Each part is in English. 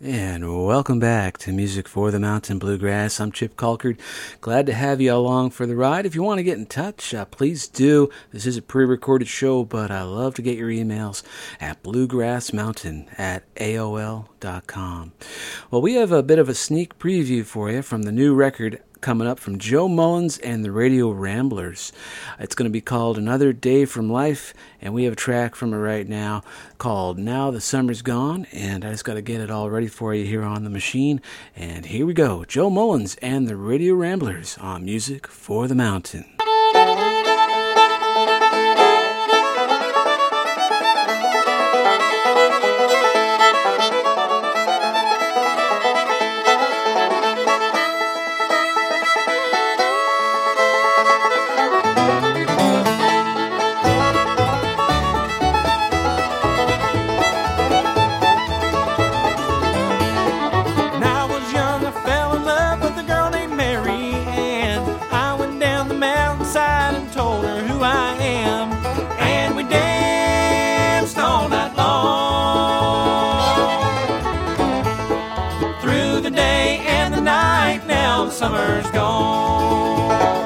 And welcome back to Music for the Mountain Bluegrass. I'm Chip Colkard. Glad to have you along for the ride. If you want to get in touch, please do. This is a pre-recorded show, but I love to get your emails at bluegrassmountain@aol.com. Well, we have a bit of a sneak preview for you from the new record coming up from Joe Mullins and the Radio Ramblers. It's going to be called Another Day from Life, and we have a track from it right now called Now the Summer's Gone, and I just got to get it all ready for you here on the machine. And here we go, Joe Mullins and the Radio Ramblers on Music for the Mountain. Summer's gone.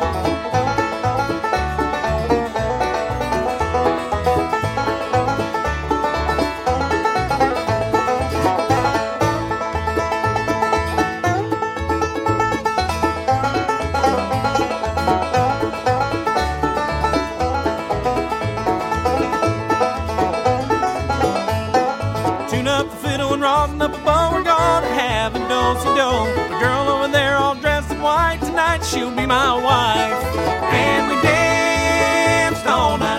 Tune up the fiddle and rosin up a bow. We're gonna have a do-si-do. The girl over there all dressed in white, tonight she'll be my wife. And we danced all night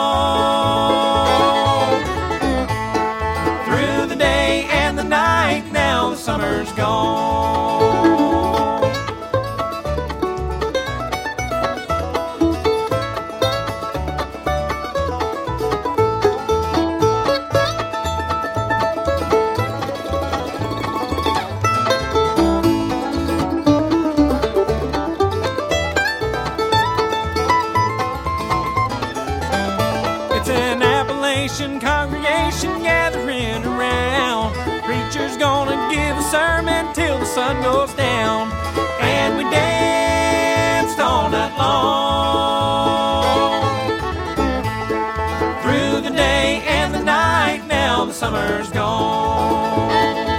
long, through the day and the night. Now the summer's gone. Congregation gathering around. Preacher's gonna give a sermon till the sun goes down. And we danced all night long, through the day and the night. Now the summer's gone.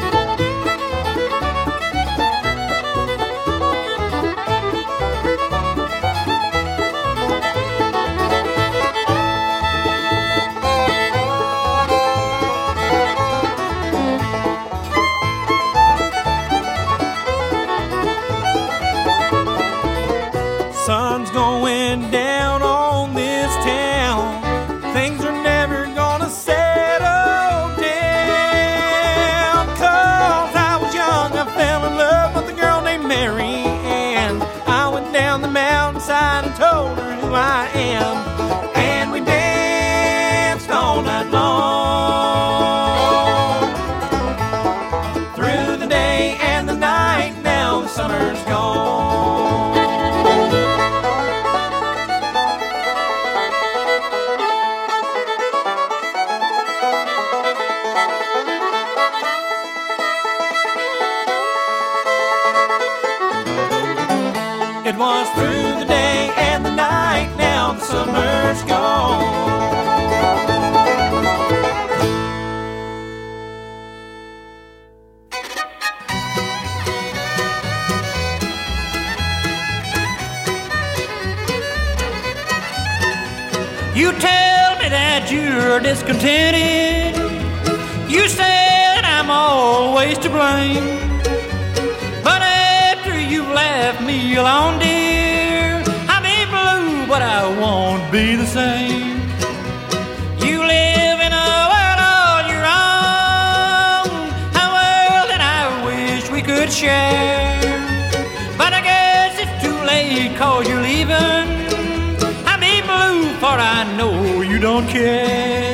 Sun's going down on this town. Things are never gonna settle down. 'Cause I was young, I fell in love with a girl named Mary Ann. I went down the mountainside and told her who I am. And we danced all night long, through the day and the night. Now the summer's gone. It was through the day and the night. Now the summer's gone. You tell me that you're discontented. You said I'm always to blame. But after you've left me alone, dear, I'll be blue, but I won't be the same. You live in a world on your own, a world that I wish we could share. But I guess it's too late 'cause you're leaving. I'll be blue, for I know you don't care.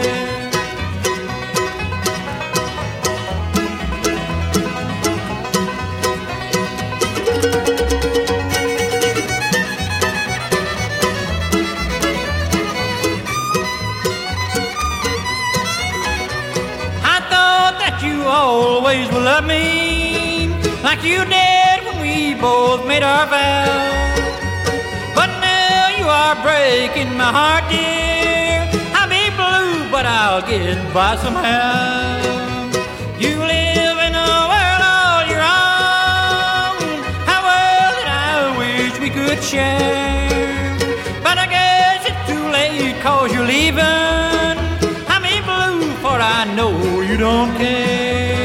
always will love me like you did when we both made our vow. But now you are breaking my heart, dear. I'll be blue, but I'll get by somehow. You live in a world all your own. How well that I wish we could share. But I guess it's too late 'cause you're leaving. I'm in blue, for I know you don't care.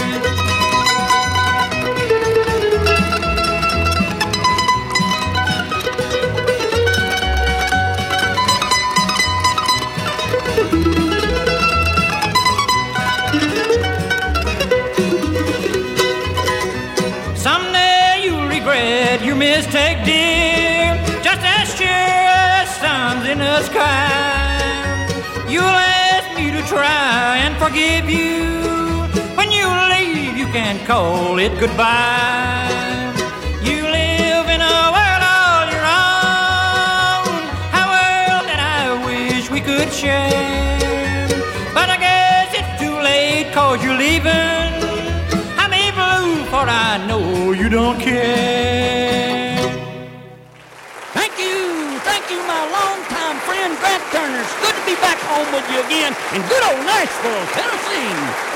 Your mistake, dear, just as sure as sun's in the sky. You'll ask me to try and forgive you. When you leave, you can call it goodbye. You live in a world all your own. How well that I wish we could share. But I guess it's too late 'cause you're leaving. I'm a blue, for I know you don't care. Thank you, my longtime friend Grant Turner. It's good to be back home with you again in good old Nashville, Tennessee.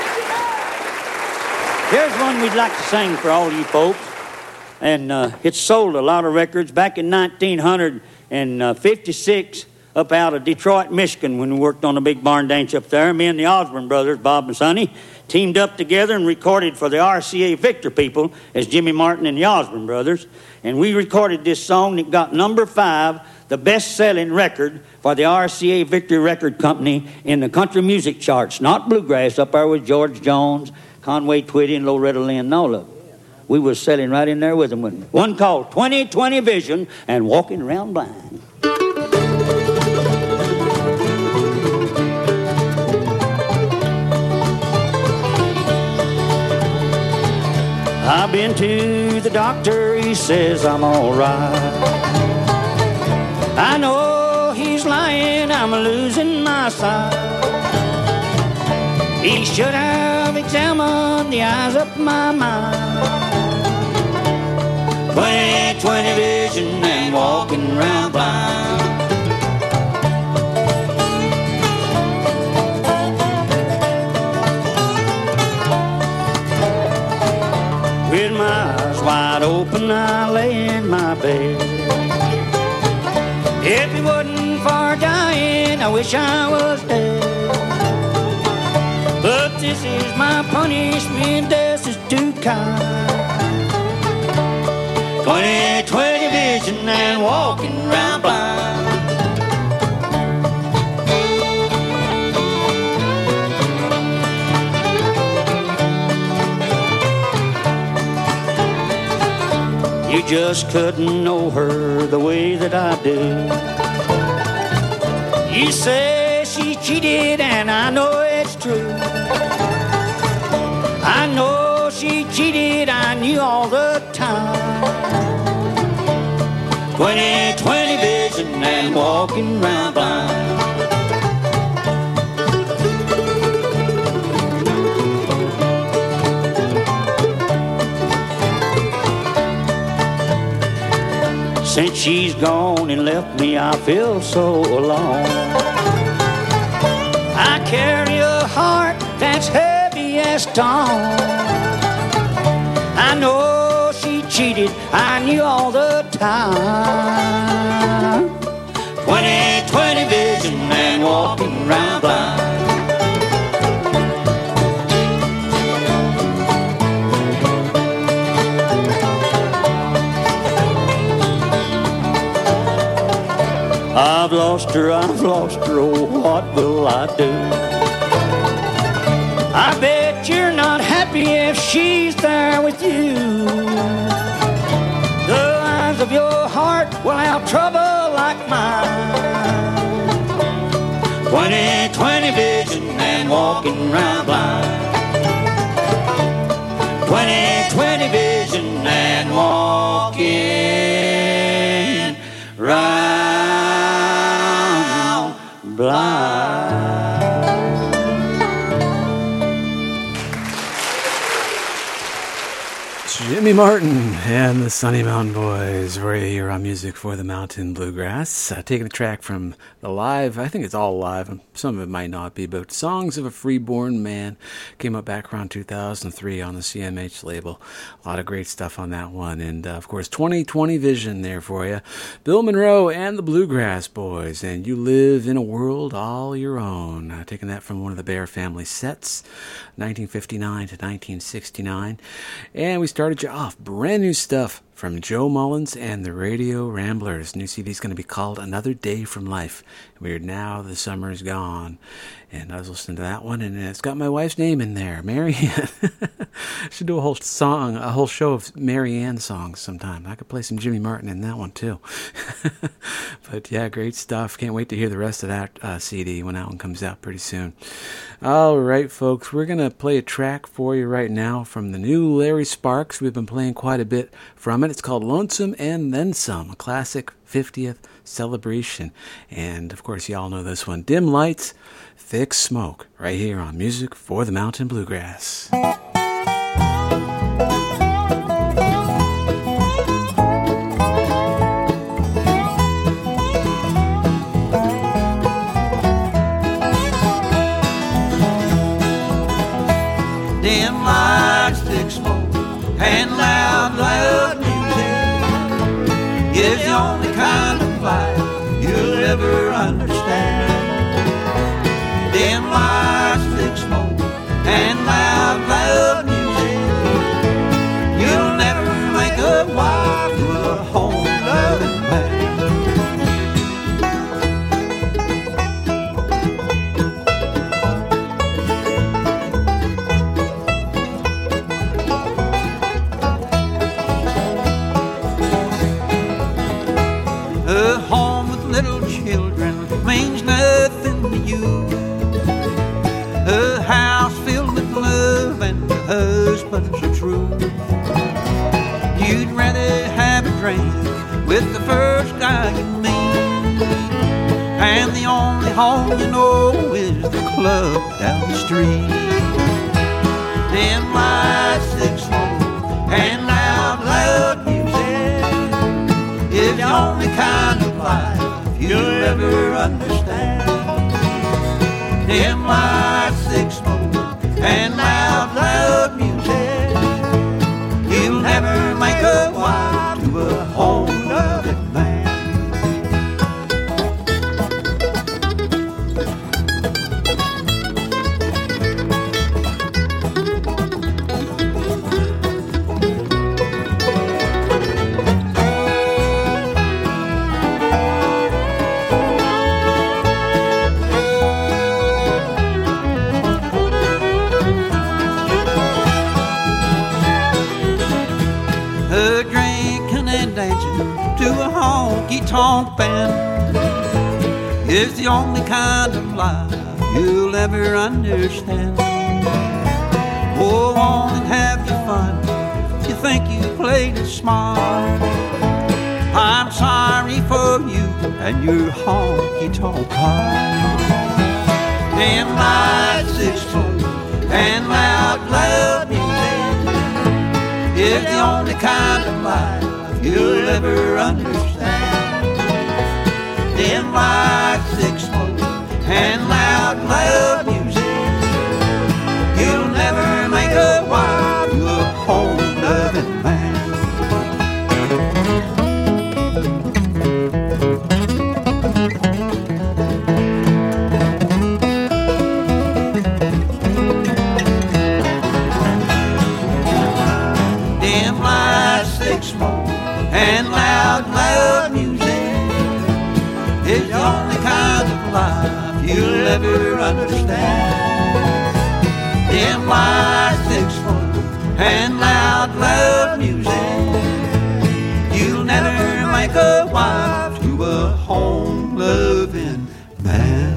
Here's one we'd like to sing for all you folks. And it sold a lot of records back in 1956 up out of Detroit, Michigan, when we worked on a big barn dance up there. Me and the Osborne brothers, Bob and Sonny, teamed up together and recorded for the RCA Victor people as Jimmy Martin and the Osborne brothers. And we recorded this song that got number 5, the best-selling record for the RCA Victor Record Company in the country music charts. Not bluegrass, up there with George Jones, Conway Twitty, and Loretta Lynn, and all of them. We was selling right in there with them. One called 20/20 Vision and Walking Around Blind. I've been to the doctor, he says I'm all right. I know he's lying, I'm losing my sight. He should have examined the eyes of my mind. 20/20 vision and walking around blind. With my eyes wide open, I lay in my bed. If it wasn't for dying, I wish I was dead. But this is my punishment, death is too kind. 20/20 vision and walking around blind. You just couldn't know her the way that I do. You say she cheated and I know it's true. I know she cheated, I knew all the time. 20/20 vision and walking around blind. Since she's gone and left me, I feel so alone. I carry a heart that's heavy as stone. I know she cheated, I knew all the time. 20/20 vision and walking around blind. I've lost her, oh, what will I do? I bet you're not happy if she's there with you. The lines of your heart will have trouble like mine. 20/20 vision and walking around blind. 20/20 vision and walking round blind. Jimmy Martin and the Sunny Mountain Boys right here on Music for the Mountain Bluegrass. Taking a track from the live, I think it's all live, some of it might not be, but Songs of a Freeborn Man came up back around 2003 on the CMH label. A lot of great stuff on that one. And of course, 2020 Vision there for you. Bill Monroe and the Bluegrass Boys, and You Live in a World All Your Own. Taking that from one of the Bear Family sets, 1959 to 1969. And we started you off, brand new stuff from Joe Mullins and the Radio Ramblers. New CD is going to be called Another Day from Life. We're now the summer's gone. And I was listening to that one, and it's got my wife's name in there, Mary Ann. Should do a whole show of Mary Ann songs sometime. I could play some Jimmy Martin in that one too. But yeah, great stuff. Can't wait to hear the rest of that CD when that one comes out pretty soon. All right, folks, we're going to play a track for you right now from the new Larry Sparks. We've been playing quite a bit from it. It's called Lonesome and Then Some, a classic 50th celebration. And of course, y'all know this one, Dim Lights, Thick Smoke, right here on Music for the Mountain Bluegrass. Dim lights, thick smoke, and loud, loud music is the only kind of life you'll ever understand. Dim lights, thick smoke, and loud, loud music, you'll never make a wife to a home-loving man. A home with little children means nothing to you. A house filled with love and a husband so true. You'd rather have a drink with the first guy you meet, and the only home you know is the club down the street. Dim lights, thick smoke, and loud, loud music is the only kind of life you'll ever understand. Dim lights, thick smoke, and loud, loud music, you'll never make a wife to a home-loving man. To a honky-tonk band is the only kind of life you'll ever understand. Go on and have your fun. You think you played it smart. I'm sorry for you and your honky-tonk heart. Dim lights, thick smoke, and loud, loud music is the only kind of life you'll ever understand. Dim lights, thick smoke, and loud, loud music, you'll never make a wife to a home-loving man. Dim lights, thick smoke, and loud, loud music is the only kind of life you'll ever understand. Dim lights, thick smoke, and loud, loud music, you'll never make a wife to a home-loving man.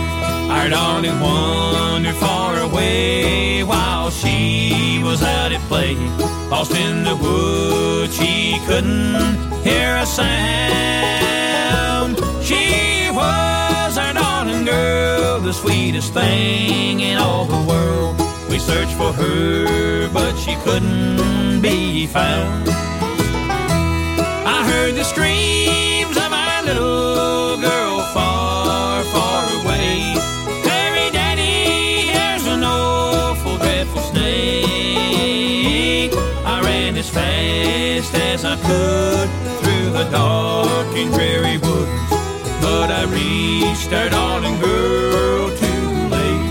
Our darling wandered far away while she was out at play. Lost in the woods, she couldn't hear a sound. She was our darling girl, the sweetest thing in all the world. We searched for her, but she couldn't be found. I heard the screams of our little girl far, far away. Harry, Daddy, here's an awful, dreadful snake. I ran as fast as I could through the dark and dreary woods, but I reached our darling girl too late.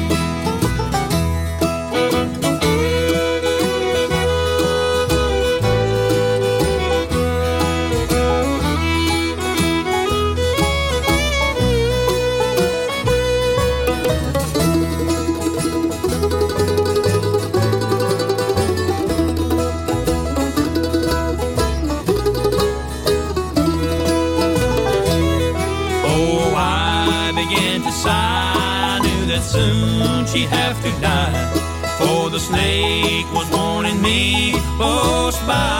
I knew that soon she'd have to die, for the snake was warning me close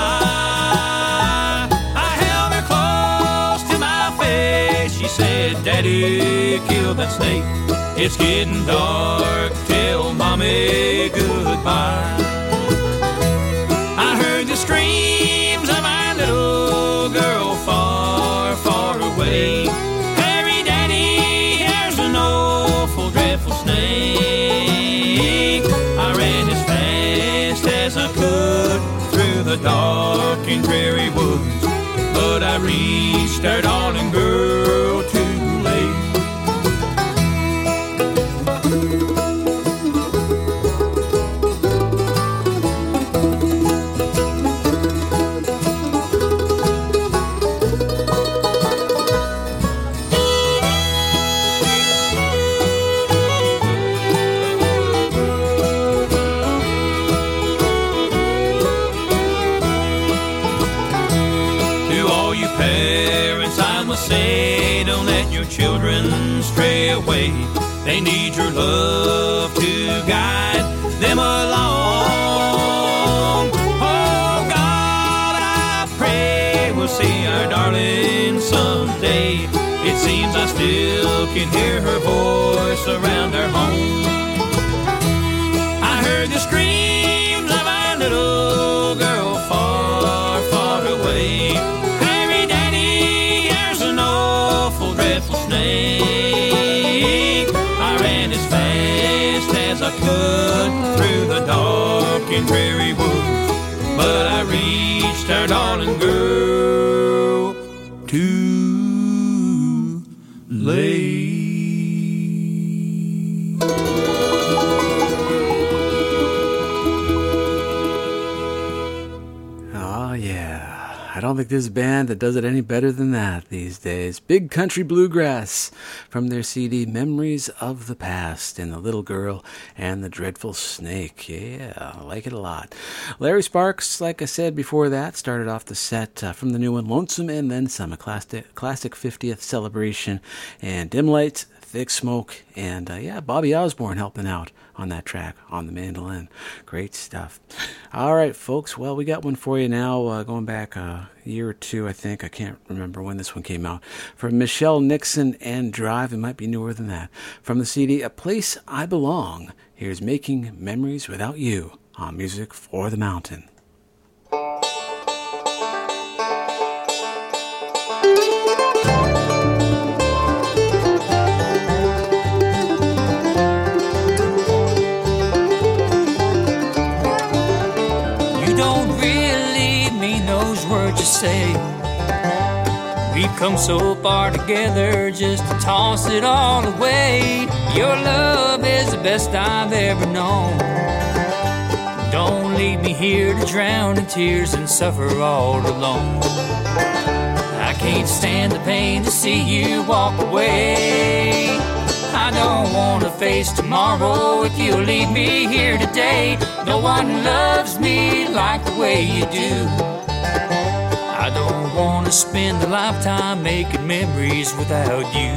by. I held her close to my face. She said, Daddy, kill that snake. It's getting dark. Tell Mommy goodbye. I heard the screams of my little girl far, far away. The dark and dreary woods, but I reached our darling girl too late. Say, don't let your children stray away. They need your love to guide them along. Oh God, I pray we'll see our darling someday. It seems I still can hear her voice around our home. I heard the screams of our little girl far, far away. Snake. I ran as fast as I could through the dark and dreary woods, but I reached our darling girl too late. Oh yeah, I don't think there's a band that does it any better than that these days. Big Country Bluegrass from their CD Memories of the Past and The Little Girl and the Dreadful Snake. Yeah, I like it a lot. Larry Sparks, like I said before that, started off the set from the new one Lonesome and Then Some, a classic 50th celebration, and Dim Lights, Thick Smoke, and Bobby Osborne helping out on that track on the mandolin. Great stuff. All right, folks. Well, we got one for you now, going back a year or two, I think. I can't remember when this one came out. From Michelle Nixon and Drive. It might be newer than that. From the CD A Place I Belong, here's Making Memories Without You on Music for the Mountain. Say we've come so far together just to toss it all away. Your love is the best I've ever known. Don't leave me here to drown in tears and suffer all alone. I can't stand the pain to see you walk away. I don't want to face tomorrow if you leave me here today. No one loves me like the way you do. I don't want to spend a lifetime making memories without you.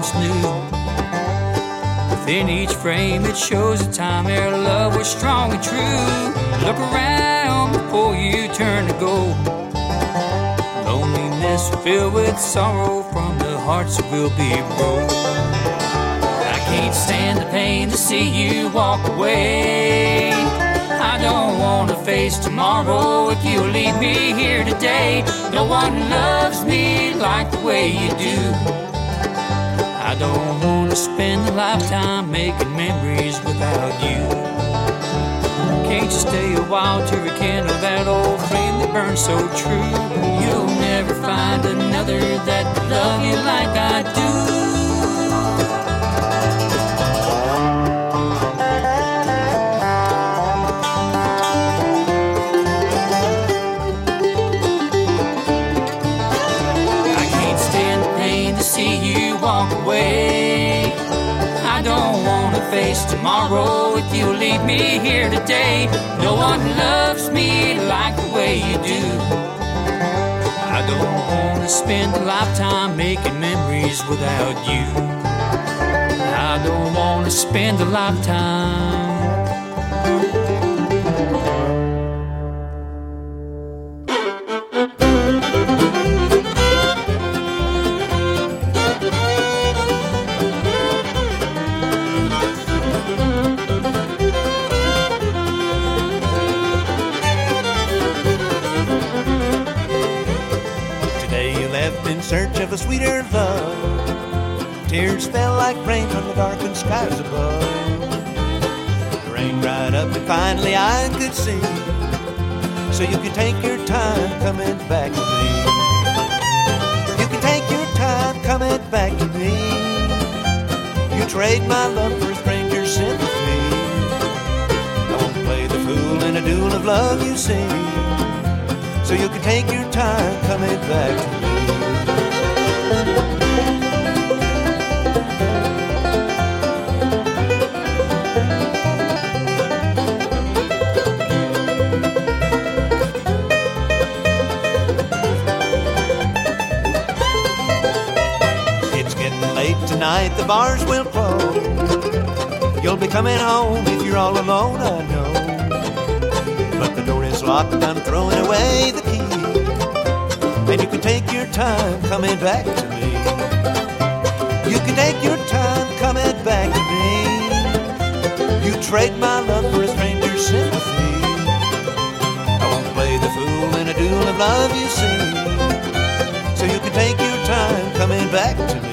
what's new. Within each frame it shows a time our love was strong and true. Look around before you turn to go. Loneliness filled with sorrow from the hearts that will be broke. I can't stand the pain to see you walk away. I don't want to face tomorrow if you leave me here today. No one loves me like the way you do. I don't want to spend a lifetime making memories without you. Can't you stay a while to rekindle that old flame that burns so true? You'll never find another that will love you like I do. Away. I don't want to face tomorrow if you leave me here today. No one loves me like the way you do. I don't want to spend a lifetime making memories without you. I don't want to spend a lifetime. Search of a sweeter love. Tears fell like rain from the darkened skies above. The rain dried up and finally I could see. So you can take your time coming back to me. You can take your time coming back to me. You trade my love for a stranger's sympathy. I won't play the fool in a duel of love, you see. So you can take your time coming back to me. Tonight the bars will close. You'll be coming home if you're all alone, I know. But the door is locked, I'm throwing away the key. And you can take your time coming back to me. You can take your time coming back to me. You trade my love for a stranger's sympathy. I won't play the fool in a duel of love, you see. So you can take your time coming back to me.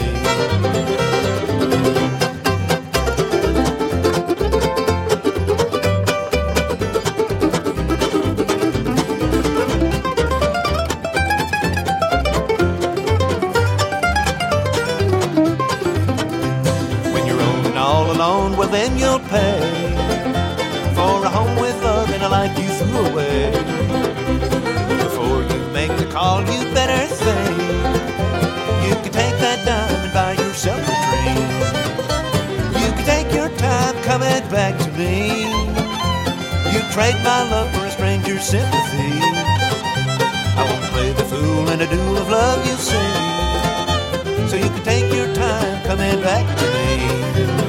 When you're old and all alone, well then you'll pay for a home with love and a life you threw away. Before you make the call, you better think. You can take that dime and buy yourself a dream. You can take your time coming back to me. You trade my love for a stranger's sympathy. I won't play the fool in a duel of love, you see. So you can take your time coming back to me.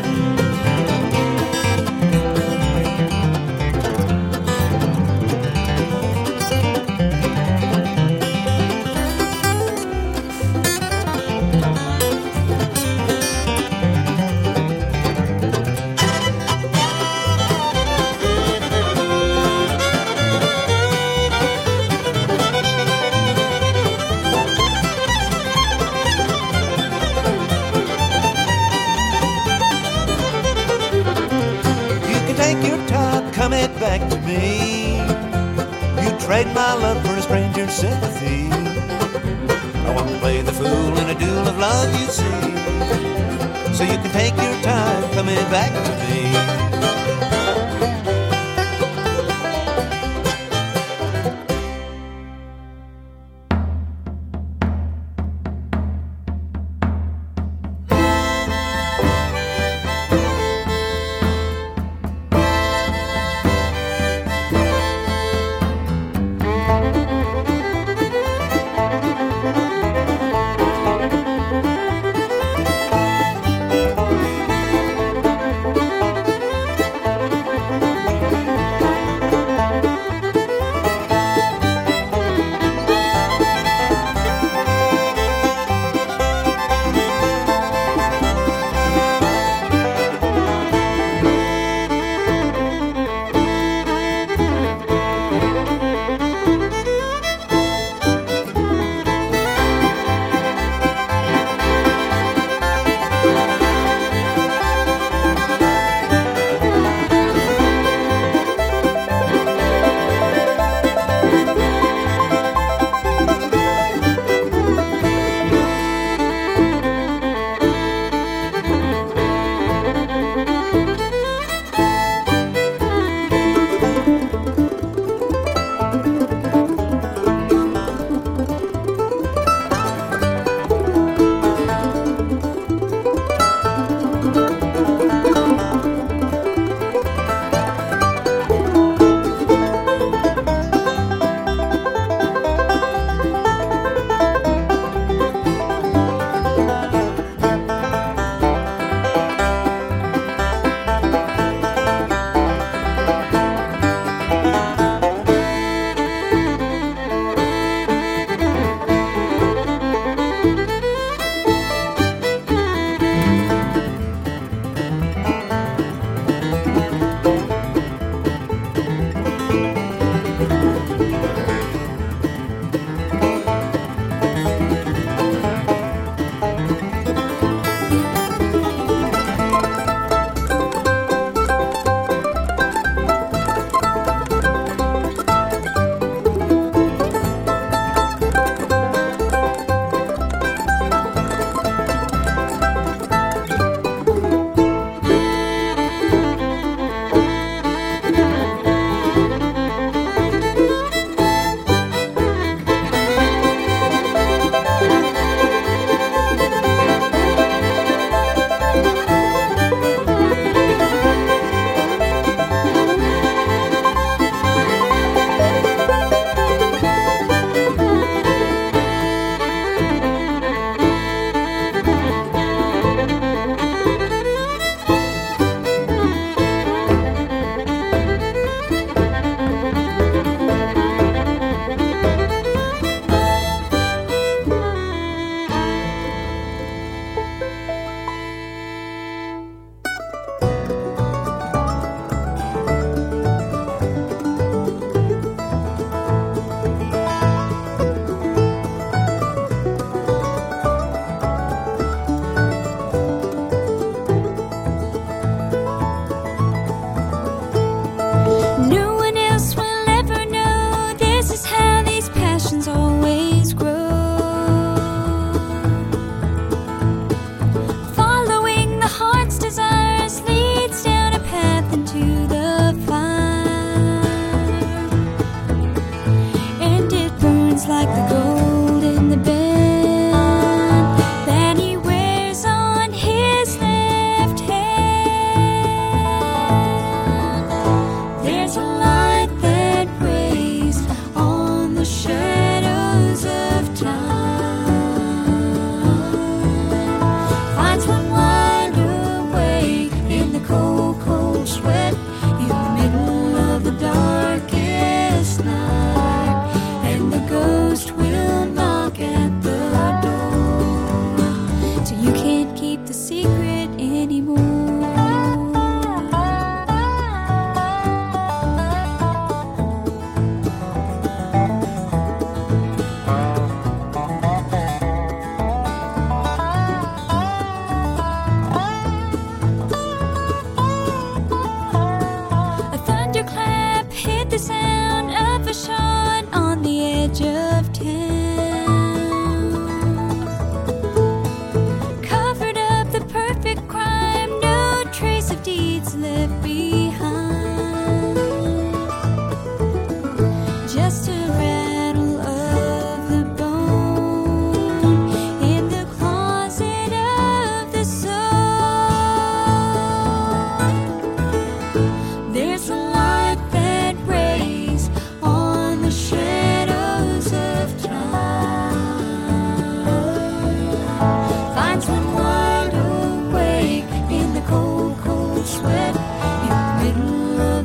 Coming back to me. You trade my love for a stranger's sympathy. I won't play the fool in a duel of love, you see. So you can take your time coming back to me.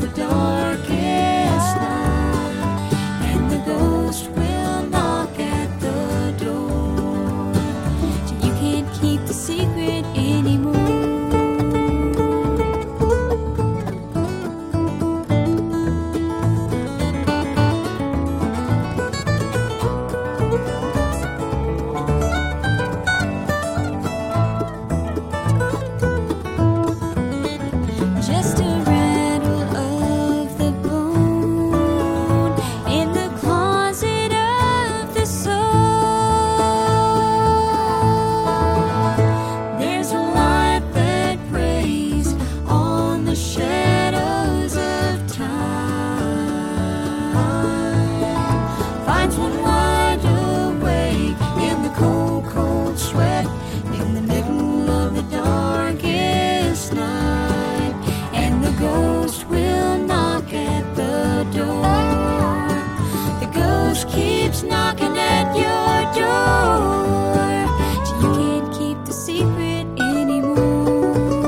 of the darkest night, and the ghost will knock at the door. So you can't keep the secret anymore. Just a rattle of the bone in the closet of the soul. There's a light that preys on the shadows of time. Finds one wide awake in the cold, cold sweat in the middle of the darkest night. And the ghost will knock at the door. The ghost keeps knocking at your door. So you can't keep the secret anymore.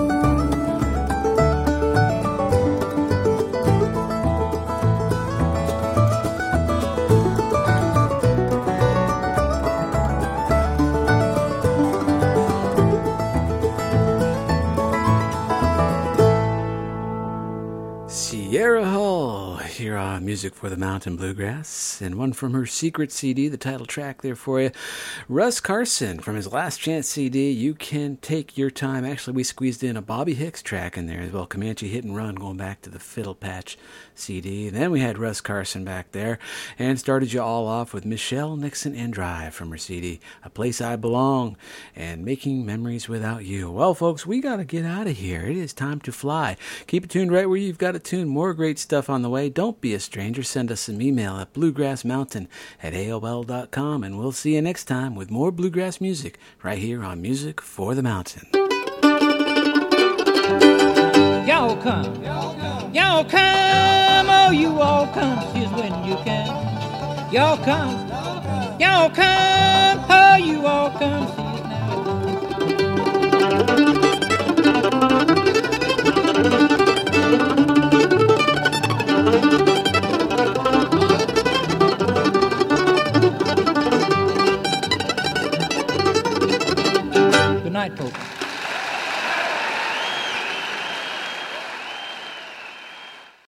Sierra Hull here on Music for the Mountain Bluegrass, and one from her Secret CD, the title track there for you. Russ Carson from his Last Chance CD, You Can Take Your Time. Actually, we squeezed in a Bobby Hicks track in there as well, Comanche Hit and Run, going back to the Fiddle Patch CD. Then we had Russ Carson back there, and started you all off with Michelle Nixon and Drive from her CD, A Place I Belong, and Making Memories Without You. Well, folks, we got to get out of here. It is time to fly. Keep it tuned right where you've got it tuned. More great stuff on the way. Don't be a stranger. Send us an email at bluegrassmountain@aol.com, and we'll see you next time with more bluegrass music right here on Music for the Mountain. Y'all come, oh you all come, here's when you can. Y'all come, oh you all come,